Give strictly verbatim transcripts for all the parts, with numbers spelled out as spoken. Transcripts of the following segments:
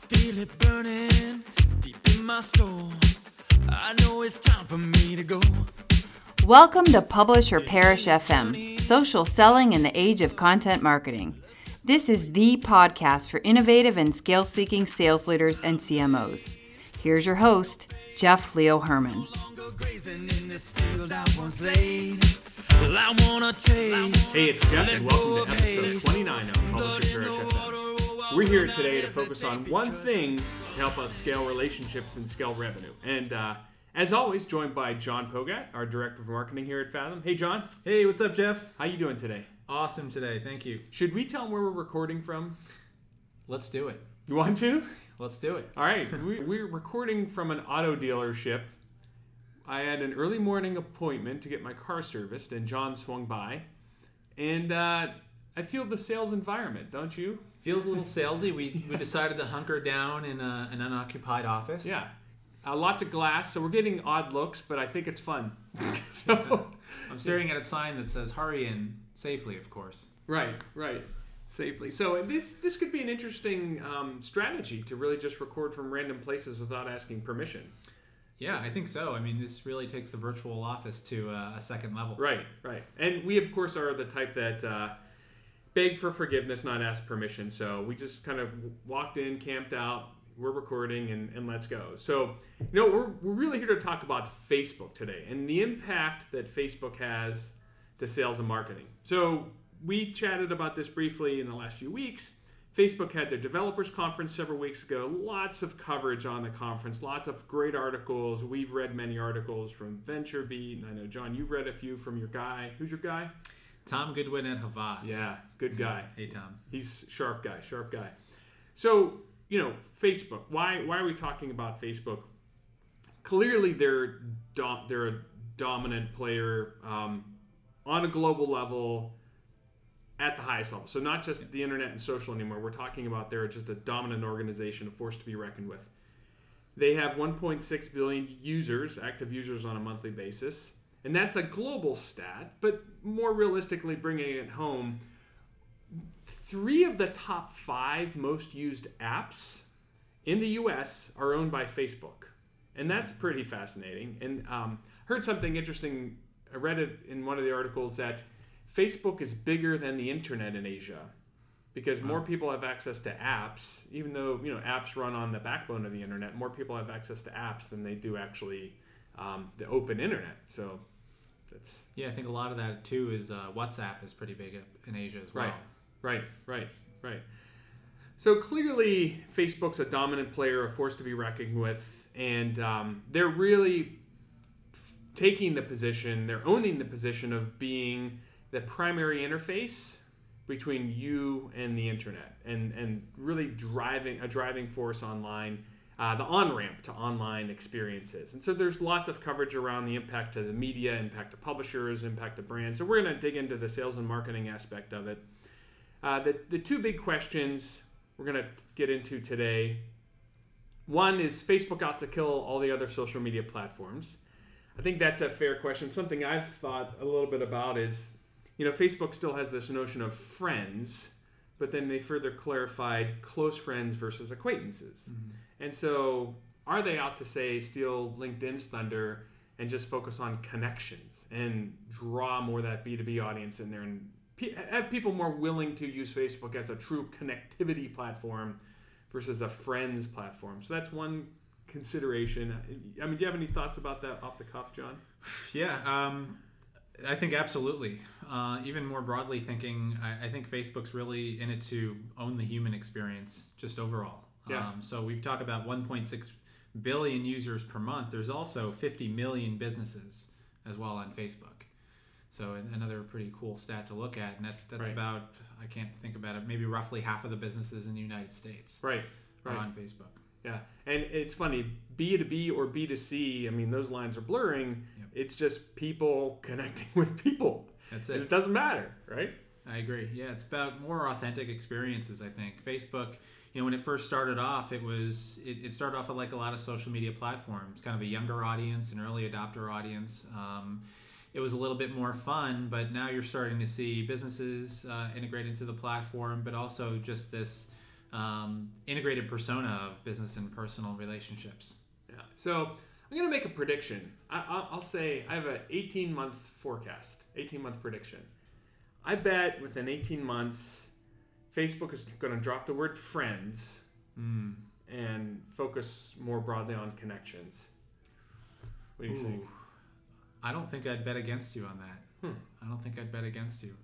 feel it burning deep in my soul. I know it's time for me to go. Welcome to Publish or Perish F M, social selling in the age of content marketing. This is the podcast for innovative and scale-seeking sales leaders and C M Os. Here's your host, Jeff Leo Herman. Hey, it's Jeff, and welcome to episode twenty-nine of Publish or Perish F M. We're here today to focus on one thing to help us scale relationships and scale revenue. And uh, as always, joined by John Pogat, our Director of Marketing here at Fathom. Hey, John. Hey, what's up, Jeff? How you doing today? Awesome today, thank you. Should we tell them where we're recording from? Let's do it. You want to? Let's do it. All right. we, we're recording from an auto dealership. I had an early morning appointment to get my car serviced, and John swung by. And uh, I feel the sales environment, don't you? Feels a little salesy. We we decided to hunker down in a, an unoccupied office. Yeah. Uh, lots of glass, so we're getting odd looks, but I think it's fun. so I'm staring at a sign that says, hurry in safely, of course. Right, right. Safely. So this this could be an interesting um, strategy to really just record from random places without asking permission. Yeah, I think so. I mean, this really takes the virtual office to uh, a second level. Right, right. And we, of course, are the type that uh, beg for forgiveness, not ask permission. So we just kind of walked in, camped out, we're recording, and, and let's go. So, you know, we're, we're really here to talk about Facebook today and the impact that Facebook has to sales and marketing. So we chatted about this briefly in the last few weeks. Facebook had their developers conference several weeks ago. Lots of coverage on the conference. Lots of great articles. We've read many articles from VentureBeat. I know, John, you've read a few from your guy. Who's your guy? Tom Goodwin at Havas. Yeah, good guy. Hey, Tom. He's sharp guy, sharp guy. So, you know, Facebook. Why why are we talking about Facebook? Clearly, they're do- they're a dominant player um, on a global level. At the highest level. So not just the internet and social anymore. We're talking about they're just a dominant organization, a force to be reckoned with. They have one point six billion users, active users on a monthly basis. And that's a global stat, but more realistically, bringing it home, three of the top five most used apps in the U S are owned by Facebook. And that's pretty fascinating. And um, heard something interesting. I read it in one of the articles that Facebook is bigger than the internet in Asia because more people have access to apps, even though, you know, apps run on the backbone of the internet. More people have access to apps than they do actually um, the open internet. So that's... Yeah, I think a lot of that, too, is uh, WhatsApp is pretty big in Asia as well. Right, right, right, right. So clearly, Facebook's a dominant player, a force to be reckoned with, and um, they're really f- taking the position, they're owning the position of being the primary interface between you and the internet, and, and really driving a driving force online, uh, the on-ramp to online experiences. And so there's lots of coverage around the impact to the media, impact to publishers, impact to brands. So we're going to dig into the sales and marketing aspect of it. Uh, the, the two big questions we're going to get into today. One is Facebook out to kill all the other social media platforms. I think that's a fair question. Something I've thought a little bit about is, you know, Facebook still has this notion of friends, but then they further clarified close friends versus acquaintances. Mm-hmm. And so are they out to say steal LinkedIn's thunder and just focus on connections and draw more of that B two B audience in there and pe- have people more willing to use Facebook as a true connectivity platform versus a friends platform? So that's one consideration. I mean, do you have any thoughts about that off the cuff, John? Yeah, um... I think absolutely. Uh, even more broadly thinking, I, I think Facebook's really in it to own the human experience just overall. Yeah. Um, so we've talked about one point six billion users per month. There's also fifty million businesses as well on Facebook. So another pretty cool stat to look at. And that, that's right. about, I can't think about it, maybe roughly half of the businesses in the United States right. Right. are on Facebook. Yeah, and it's funny, B two B or B two C, I mean, those lines are blurring. Yep. It's just people connecting with people. That's it. And it doesn't matter, right? I agree. Yeah, it's about more authentic experiences, I think. Facebook, you know, when it first started off, it was it, it started off with like a lot of social media platforms, kind of a younger audience, an early adopter audience. Um, it was a little bit more fun, but now you're starting to see businesses uh, integrate into the platform, but also just this um, integrated persona of business and personal relationships. Yeah. So I'm going to make a prediction. I, I'll, I'll say I have an eighteen month forecast, eighteen month prediction. I bet within eighteen months, Facebook is going to drop the word friends Mm. and focus more broadly on connections. What do you Ooh. think? I don't think I'd bet against you on that. Hmm. I don't think I'd bet against you.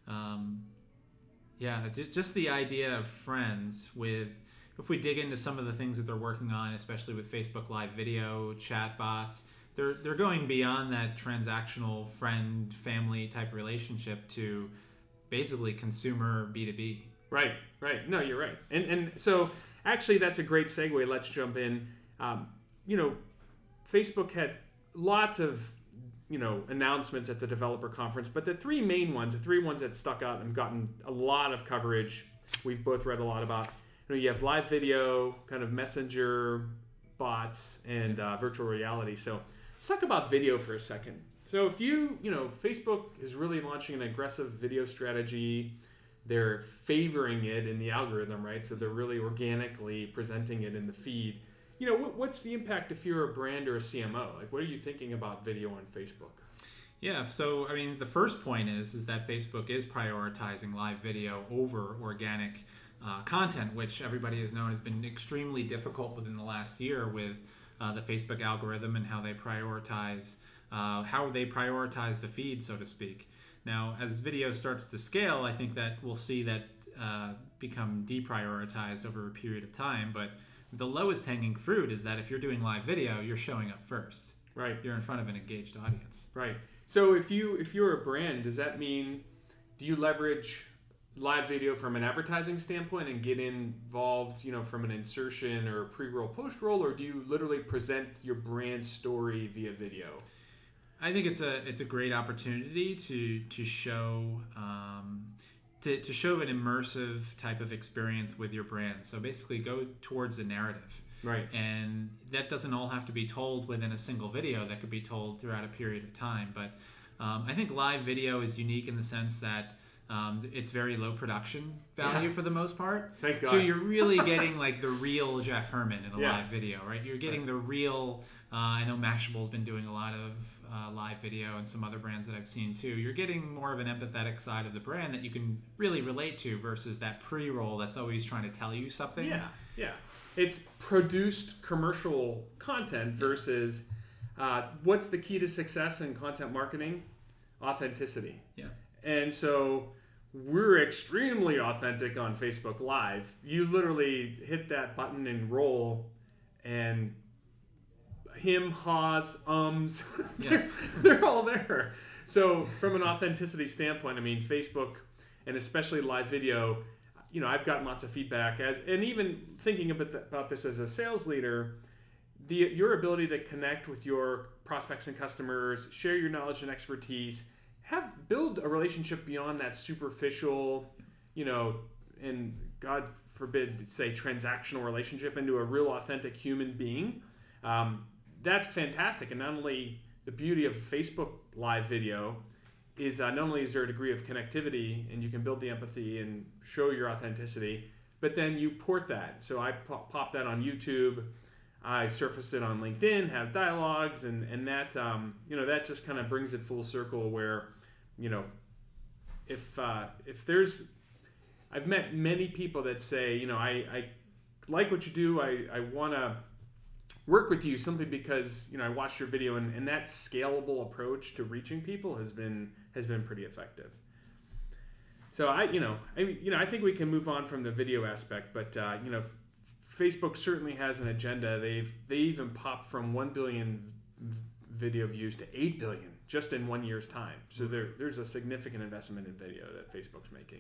Um, yeah, j- just the idea of friends with, if we dig into some of the things that they're working on, especially with Facebook Live video, chat bots, they're, they're going beyond that transactional friend, family type relationship to basically consumer B two B. Right, right. No, you're right. And and so actually that's a great segue. Let's jump in. Um, you know, Facebook had lots of, you know, announcements at the developer conference, but the three main ones, the three ones that stuck out and gotten a lot of coverage, we've both read a lot about. You know, you have live video, kind of messenger bots, and uh, virtual reality. So let's talk about video for a second. So if you, you know, Facebook is really launching an aggressive video strategy. They're favoring it in the algorithm, right? So they're really organically presenting it in the feed. You know, what, what's the impact if you're a brand or a C M O? Like, what are you thinking about video on Facebook? Yeah, so I mean, the first point is is that Facebook is prioritizing live video over organic uh, content, which everybody has known has been extremely difficult within the last year with uh, the Facebook algorithm and how they prioritize uh, how they prioritize the feed, so to speak. Now, as video starts to scale, I think that we'll see that uh, become deprioritized over a period of time. But the lowest hanging fruit is that if you're doing live video, you're showing up first. Right. You're in front of an engaged audience. Right. So if you if you're a brand, does that mean, do you leverage live video from an advertising standpoint and get involved, you know, from an insertion or pre-roll, post-roll, or do you literally present your brand story via video? I think it's a it's a great opportunity to to show um, to, to show an immersive type of experience with your brand. So basically, go towards the narrative, right? And that doesn't all have to be told within a single video. That could be told throughout a period of time. But um, I think live video is unique in the sense that um, it's very low production value Yeah. for the most part. Thank God. So you're really getting like the real Jeff Herman in a Yeah. live video, right? You're getting Right. the real. Uh, I know Mashable's been doing a lot of uh, live video and some other brands that I've seen too. You're getting more of an empathetic side of the brand that you can really relate to versus that pre-roll that's always trying to tell you something. Yeah, yeah. It's produced commercial content versus uh, what's the key to success in content marketing? Authenticity. Yeah. And so we're extremely authentic on Facebook Live. You literally hit that button and roll, and him, haws, ums, Yeah. they're, they're all there. So from an authenticity standpoint, I mean, Facebook, and especially live video, you know, I've gotten lots of feedback as, and even thinking about, about this as a sales leader, the your ability to connect with your prospects and customers, share your knowledge and expertise, have build a relationship beyond that superficial, you know, and God forbid, say transactional relationship into a real authentic human being. Um, that's fantastic. And not only the beauty of Facebook live video is uh, not only is there a degree of connectivity and you can build the empathy and show your authenticity, but then you port that. So I pop, pop that on YouTube. I surface it on LinkedIn, have dialogues, and and that um, you know that just kind of brings it full circle. Where, you know, if uh, if there's, I've met many people that say, you know, I, I like what you do. I I want to work with you simply because, you know, I watched your video, and, and that scalable approach to reaching people has been has been pretty effective. So I you know I you know I think we can move on from the video aspect, but uh, you know. Facebook certainly has an agenda. They've they even popped from one billion v- video views to eight billion just in one year's time. So there there's a significant investment in video that Facebook's making.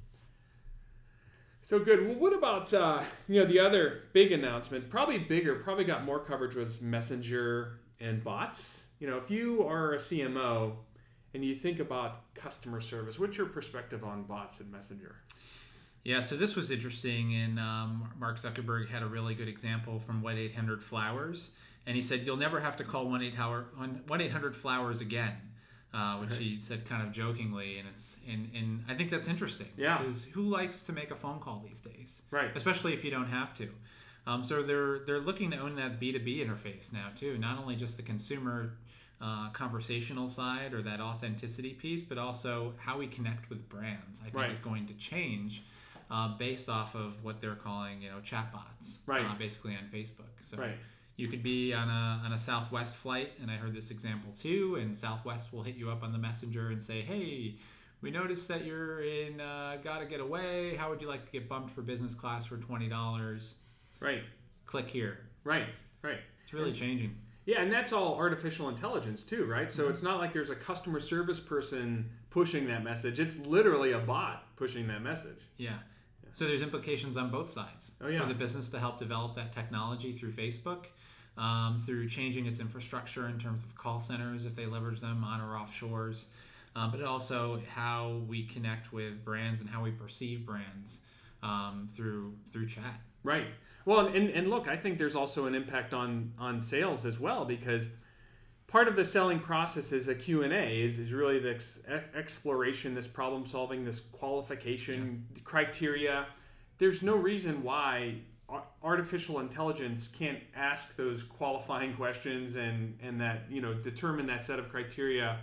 So good. Well, what about uh, you know the other big announcement? Probably bigger, probably got more coverage, was Messenger and bots. You know, if you are a C M O and you think about customer service, what's your perspective on bots and Messenger? Yeah, so this was interesting, and um, Mark Zuckerberg had a really good example from one eight hundred flowers, and he said, you'll never have to call one eight hundred flowers again. uh, which Right. he said kind of jokingly, and it's and, and I think that's interesting. Yeah. Because who likes to make a phone call these days? Right. Especially if you don't have to. Um, so they're they're looking to own that B two B interface now too, not only just the consumer uh, conversational side or that authenticity piece, but also how we connect with brands. I think Right. is going to change uh, based off of what they're calling, you know, chatbots, Right. uh, basically on Facebook. So Right. you could be on a on a Southwest flight, and I heard this example too, and Southwest will hit you up on the messenger and say, hey, we noticed that you're in uh, Gotta Get Away. How would you like to get bumped for business class for twenty dollars? Right. Click here. Right. Right. It's really changing. Yeah, and that's all artificial intelligence too, right? So Mm-hmm. it's not like there's a customer service person pushing that message. It's literally a bot pushing that message. Yeah. So there's implications on both sides. Oh, yeah. For the business to help develop that technology through Facebook, um, through changing its infrastructure in terms of call centers if they leverage them on or off shores, um, but also how we connect with brands and how we perceive brands um, through through chat. Right. Well, and, and look, I think there's also an impact on, on sales as well, because part of the selling process is a Q and A, is, is really the ex- exploration, this problem solving, this qualification criteria. There's no reason why ar- artificial intelligence can't ask those qualifying questions and, and that, you know, determine that set of criteria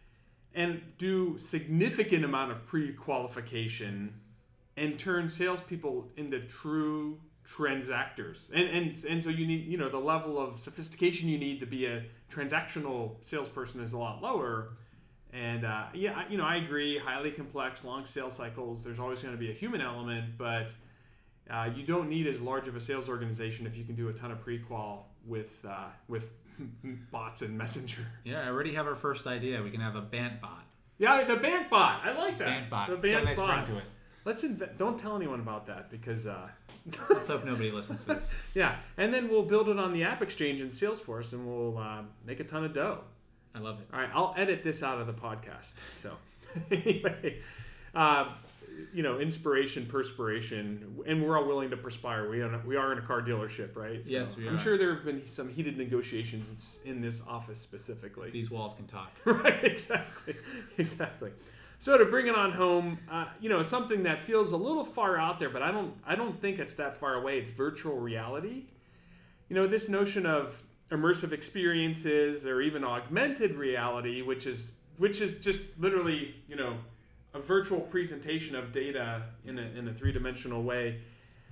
and do significant amount of pre-qualification and turn salespeople into true transactors. And, and and so you need, you know, the level of sophistication you need to be a transactional salesperson is a lot lower. And uh, yeah, I- you know, I agree, highly complex, long sales cycles, there's always going to be a human element, but uh, you don't need as large of a sales organization if you can do a ton of pre-qual with uh, with bots and Messenger. Yeah, I already have our first idea. We can have a Bant bot. Yeah, the Bant bot. I like that. Bant bot. The It's got a Bant nice bot. ring to it. Let's inve- don't tell anyone about that because uh, Let's hope nobody listens to this. yeah, and then we'll build it on the App Exchange in Salesforce, and we'll uh, make a ton of dough. I love it. All right, I'll edit this out of the podcast. So anyway, uh, you know, inspiration, perspiration, and we're all willing to perspire. We are we are in a car dealership, right? So Yes, we I'm are. sure there have been some heated negotiations in this office specifically. These walls can talk. Right, exactly, exactly. So to bring it on home, uh, you know, something that feels a little far out there, but I don't, I don't think it's that far away. It's virtual reality. You know, this notion of immersive experiences or even augmented reality, which is, which is just literally, you know, a virtual presentation of data in a in a three dimensional way.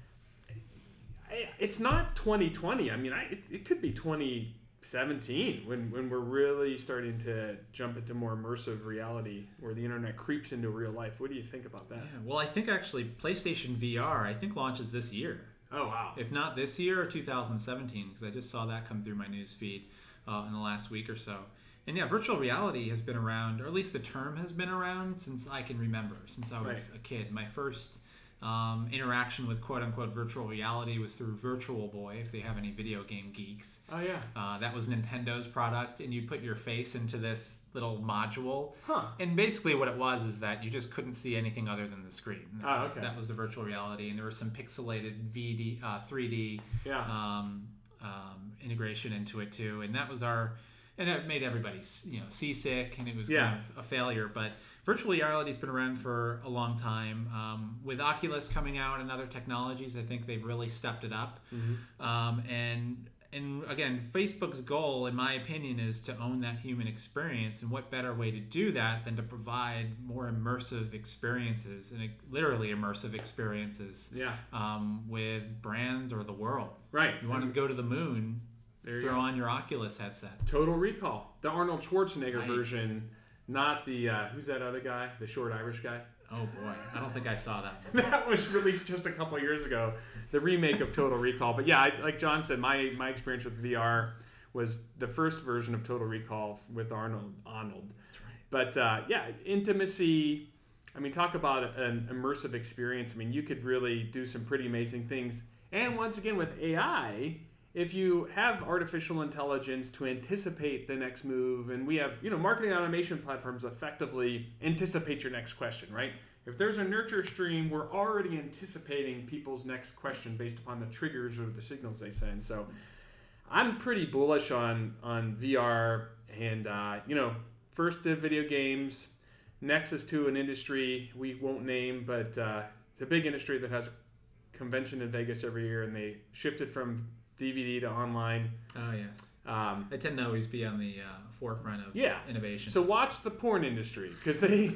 I, it's not twenty twenty. I mean, I, it, it could be twenty seventeen when, when we're really starting to jump into more immersive reality where the internet creeps into real life. What do you think about that? Yeah, well, I think actually PlayStation V R, I think launches this year. Oh, wow. If not this year or two thousand seventeen, because I just saw that come through my news feed uh, in the last week or so. And yeah, virtual reality has been around, or at least the term has been around since I can remember, since I was Right. a kid. My first um, interaction with quote-unquote virtual reality was through Virtual Boy, if they have any video game geeks. Oh, yeah. Uh, that was Nintendo's product, and you put your face into this little module. Huh. And basically what it was is that you just couldn't see anything other than the screen. And that, Oh, was, okay. that was the virtual reality, and there was some pixelated V D, uh, three D Yeah. um, um, integration into it too, and that was our, and it made everybody, you know, seasick, and it was Yeah. kind of a failure. But virtual reality has been around for a long time. Um, with Oculus coming out and other technologies, I think they've really stepped it up. Mm-hmm. Um, and and again, Facebook's goal, in my opinion, is to own that human experience. And what better way to do that than to provide more immersive experiences, and literally immersive experiences, Yeah. um, with brands or the world. Right. You want to go to the moon, There you throw go. on your Oculus headset. Total Recall. The Arnold Schwarzenegger Right. version, not the, uh, who's that other guy? The short Irish guy? Oh boy, I don't think I saw that one. That was released just a couple years ago, the remake of Total Recall. But yeah, I, like John said, my my experience with V R was the first version of Total Recall with Arnold. Arnold. That's right. But uh, yeah, intimacy. I mean, talk about an immersive experience. I mean, you could really do some pretty amazing things. And once again, with A I, if you have artificial intelligence to anticipate the next move, and we have, you know, marketing automation platforms effectively anticipate your next question, right? If there's a nurture stream, we're already anticipating people's next question based upon the triggers or the signals they send. So I'm pretty bullish on, on V R, and, uh, you know, first to video games, next is to an industry we won't name, but uh, it's a big industry that has a convention in Vegas every year, and they shifted from D V D to online. Oh, yes. Um, They tend to always be on the uh, forefront of Yeah. innovation. So watch the porn industry, because they,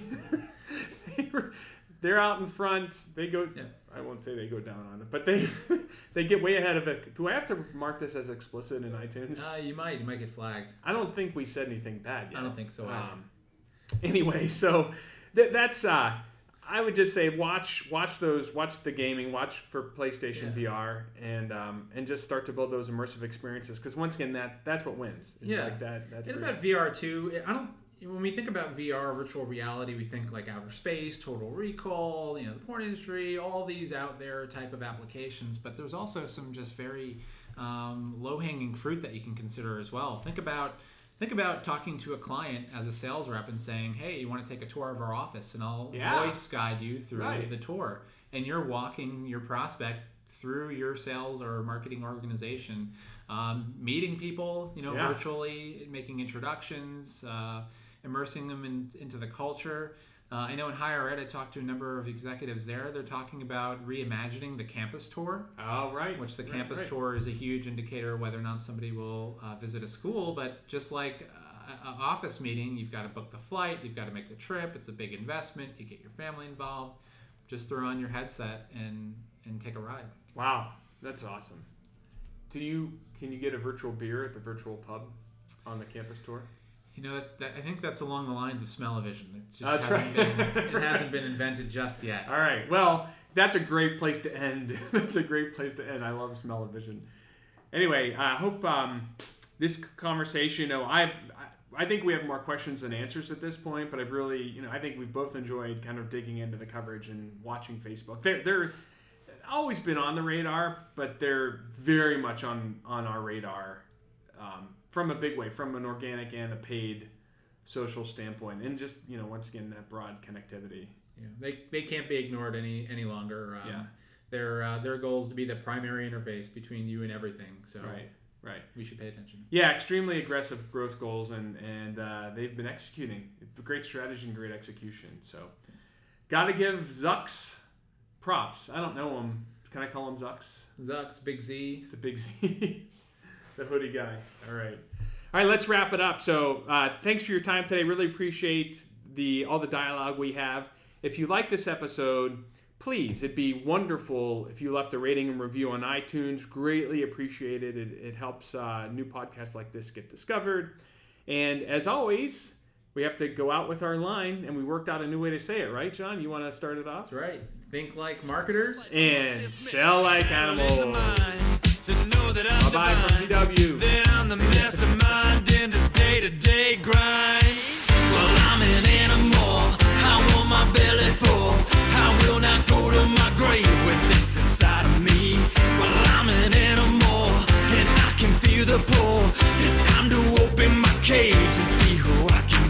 they were, they're out in front. They go. Yeah. I won't say they go down on it, but they they get way ahead of it. Do I have to mark this as explicit in iTunes? Uh, you might. You might get flagged. I don't think we've said anything bad yet. I don't think so either. Um, anyway, so th- that's. Uh, I would just say watch watch those watch the gaming, watch for PlayStation Yeah. V R, and um, and just start to build those immersive experiences, because once again that that's what wins. It's Yeah. like that. That's And great. about V R too, I don't. When we think about V R, virtual reality, we think like outer space, Total Recall, you know, the porn industry, all these out there type of applications. But there's also some just very um, low-hanging fruit that you can consider as well. Think about think about talking to a client as a sales rep and saying, "Hey, you want to take a tour of our office, and I'll Yeah. voice guide you through Right. the tour." And you're walking your prospect through your sales or marketing organization, um, meeting people, you know, Yeah. virtually, making introductions. Uh, immersing them in, into the culture. Uh, I know in higher ed, I talked to a number of executives there. They're talking about reimagining the campus tour, Oh, right. which the Right, campus right. tour is a huge indicator of whether or not somebody will uh, visit a school. But just like an office meeting, you've got to book the flight, you've got to make the trip. It's a big investment. You get your family involved. Just throw on your headset and, and take a ride. Wow, that's awesome. Do you can you get a virtual beer at the virtual pub on the campus tour? You know, that, that, I think that's along the lines of smell-o-vision. It just That's hasn't, right. been, it hasn't been invented just yet. All right. Well, that's a great place to end. That's a great place to end. I love smell-o-vision. Anyway, I hope um, this conversation. You know, I've I think we have more questions than answers at this point, but I've really, you know, I think we've both enjoyed kind of digging into the coverage and watching Facebook. They're they're always been on the radar, but they're very much on on our radar. Um, from a big way, from an organic and a paid social standpoint, and just, you know, once again, that broad connectivity. Yeah, they, they can't be ignored any any longer. Um, Yeah. Their uh, their goal is to be the primary interface between you and everything. So Right, right. we should pay attention. Yeah, extremely aggressive growth goals, and and uh, they've been executing. Great strategy and great execution. So, got to give Zucks props. I don't know him. Can I call him Zucks? Zucks, Big Z. The big Z. The hoodie guy. All right. All right, let's wrap it up. So uh, thanks for your time today. Really appreciate the all the dialogue we have. If you like this episode, please, it'd be wonderful if you left a rating and review on iTunes. Greatly appreciated. It, it helps uh, new podcasts like this get discovered. And as always, we have to go out with our line, and we worked out a new way to say it, right, John? You want to start it off? That's right. Think like marketers. And sell like animals. To know that I'm Bye-bye from V W. That I'm the mastermind in this day-to-day grind. Well, I'm an animal. I want my belly full. I will not go to my grave with this inside of me. Well, I'm an animal, and I can feel the pull. It's time to open my cage and see who I can